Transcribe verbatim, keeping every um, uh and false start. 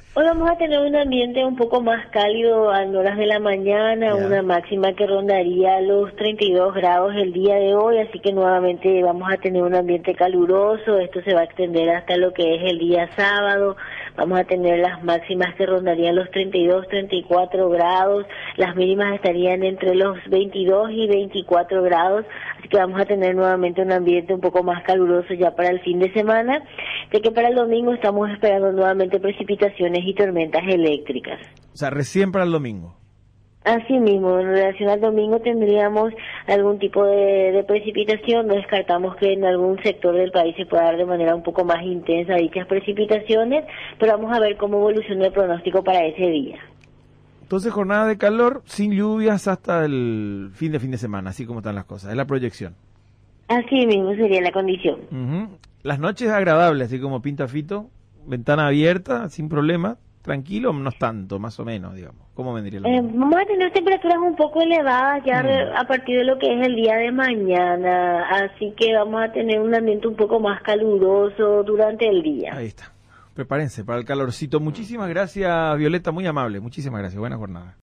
Hoy vamos a tener un ambiente un poco más cálido a horas de la mañana, Ya. una máxima que rondaría los treinta y dos grados el día de hoy, así que nuevamente vamos a tener un ambiente caluroso. Esto se va a extender hasta lo que es el día sábado. Vamos a tener las máximas que rondarían los treinta y dos, treinta y cuatro grados, las mínimas estarían entre los veintidós y veinticuatro grados, así que vamos a tener nuevamente un ambiente un poco más caluroso ya para el fin de semana, de que para el domingo estamos esperando nuevamente precipitaciones y tormentas eléctricas. O sea, recién para el domingo. Así mismo, en relación al domingo tendríamos algún tipo de, de precipitación, no descartamos que en algún sector del país se pueda dar de manera un poco más intensa dichas precipitaciones, pero vamos a ver cómo evoluciona el pronóstico para ese día. Entonces, jornada de calor sin lluvias hasta el fin de fin de semana, así como están las cosas, es la proyección. Así mismo sería la condición. Uh-huh. Las noches agradables, así como pinta Fito, ventana abierta, sin problema, tranquilo, no es tanto, más o menos, digamos. ¿Cómo vendría la Eh, vamos a tener temperaturas un poco elevadas ya mm. a partir de lo que es el día de mañana, así que vamos a tener un ambiente un poco más caluroso durante el día. Ahí está. Prepárense para el calorcito. Muchísimas gracias, Violeta, muy amable. Muchísimas gracias. Buena jornada.